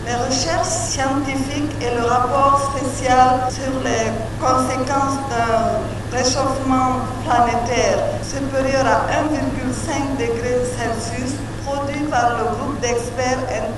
Les recherches scientifiques et le rapport spécial sur les conséquences d'un réchauffement planétaire supérieur à 1,5 degré Celsius produit par le groupe d'experts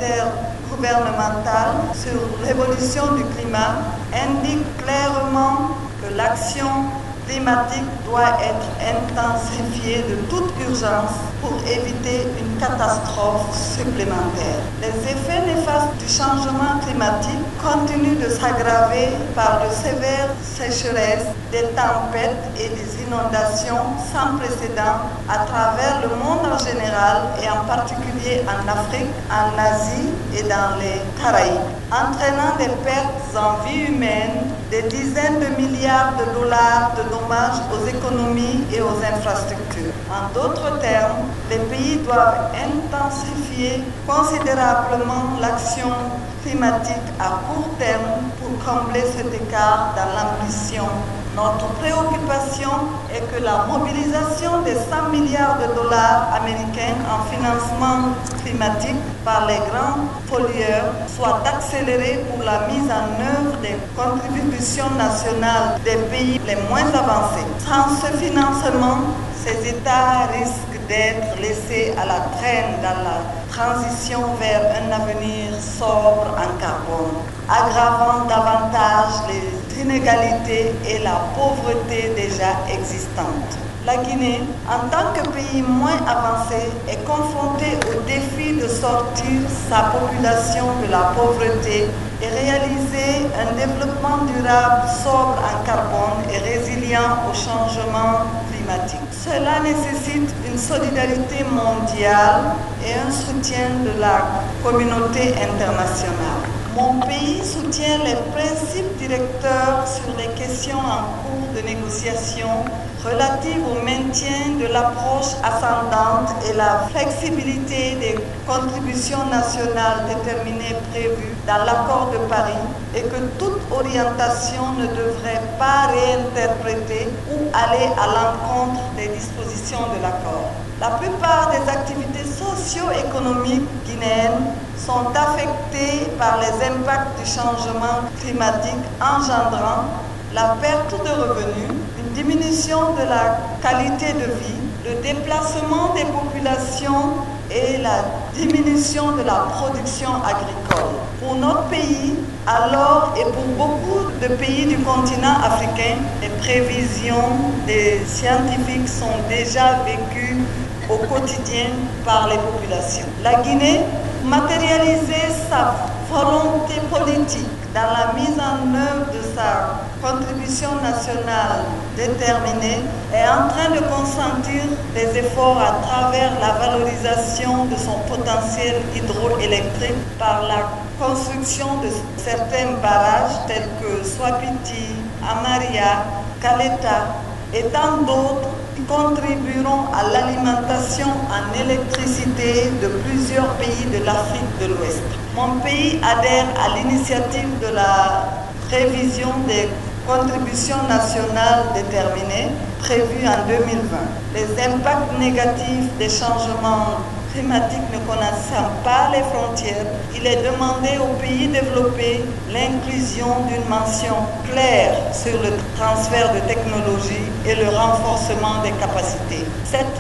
intergouvernemental sur l'évolution du climat indique clairement que l'action climatique doit être intensifiée de toute urgence pour éviter une catastrophe supplémentaire. Les effets néfastes du changement climatique continuent de s'aggraver par de sévères sécheresses, des tempêtes et des inondations sans précédent à travers le monde en général et en particulier en Afrique, en Asie et dans les Caraïbes, entraînant des pertes en vie humaine, des dizaines de milliards de dollars de dommages aux économies et aux infrastructures. En d'autres termes, les pays doivent intensifier considérablement l'action climatique à court terme pour combler cet écart dans l'ambition. Notre préoccupation est que la mobilisation des 100 milliards de dollars américains en financement climatique par les grands pollueurs soit accélérée pour la mise en œuvre des contributions nationales des pays les moins avancés. Sans ce financement, ces États risquent d'être laissés à la traîne dans la transition vers un avenir sobre en carbone, aggravant davantage les inégalités et la pauvreté déjà existantes. La Guinée, en tant que pays moins avancé, est confrontée au défi de sortir sa population de la pauvreté et réaliser un développement durable, sobre en carbone et résilient au changement climatique. Cela nécessite une solidarité mondiale et un soutien de la communauté internationale. Mon pays soutient les principes directeurs sur les questions en cours de négociation relatives au maintien de l'approche ascendante et la flexibilité des contributions nationales déterminées prévues dans l'accord de Paris et que toute orientation ne devrait pas réinterpréter ou aller à l'encontre des dispositions de l'accord. La plupart des activités socio-économiques guinéennes sont affectées par les impacts du changement climatique engendrant la perte de revenus, une diminution de la qualité de vie, le déplacement des populations et la diminution de la production agricole. Pour notre pays, alors et pour beaucoup de pays du continent africain, les prévisions des scientifiques sont déjà vécues au quotidien par les populations. La Guinée matérialisait sa volonté politique dans la mise en œuvre de sa contribution nationale déterminée est en train de consentir des efforts à travers la valorisation de son potentiel hydroélectrique par la construction de certains barrages tels que Swapiti, Amaria, Caleta et tant d'autres qui contribueront à l'alimentation en électricité de plusieurs pays de l'Afrique de l'Ouest. Mon pays adhère à l'initiative de la révision des contributions nationales déterminées prévues en 2020. Les impacts négatifs des changements climatiques ne connaissant pas les frontières, il est demandé aux pays développés l'inclusion d'une mention claire sur le transfert de technologies et le renforcement des capacités. Cette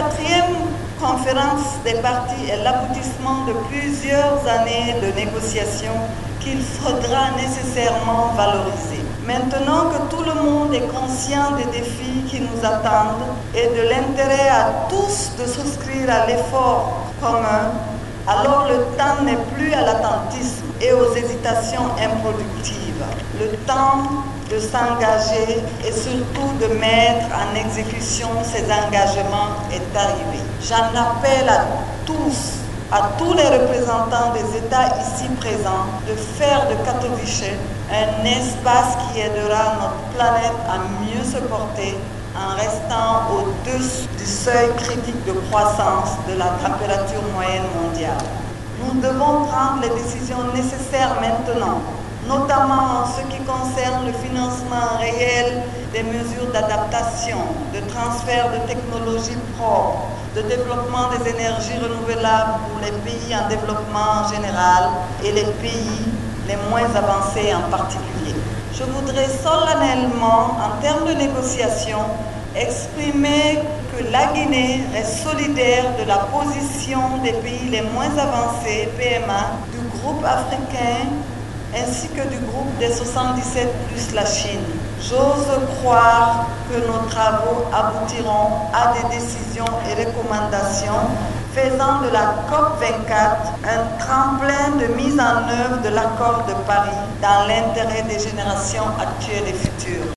24e conférence des parties est l'aboutissement de plusieurs années de négociations qu'il faudra nécessairement valoriser. Maintenant que tout le monde est conscient des défis qui nous attendent et de l'intérêt à tous de souscrire à l'effort commun, alors le temps n'est plus à l'attentisme et aux hésitations improductives. Le temps de s'engager et surtout de mettre en exécution ces engagements est arrivé. J'en appelle à tous les représentants des États ici présents de faire de Katowice un espace qui aidera notre planète à mieux se porter en restant au-dessus du seuil critique de croissance de la température moyenne mondiale. Nous devons prendre les décisions nécessaires maintenant, notamment en ce qui concerne le financement réel des mesures d'adaptation, de transfert de technologies propres, de développement des énergies renouvelables pour les pays en développement en général et les pays les moins avancés en particulier. Je voudrais solennellement, en termes de négociation, exprimer que la Guinée reste solidaire de la position des pays les moins avancés, PMA, du groupe africain ainsi que du groupe des 77 plus la Chine. J'ose croire que nos travaux aboutiront à des décisions et recommandations faisant de la COP24 un tremplin de mise en œuvre de l'accord de Paris dans l'intérêt des générations actuelles et futures.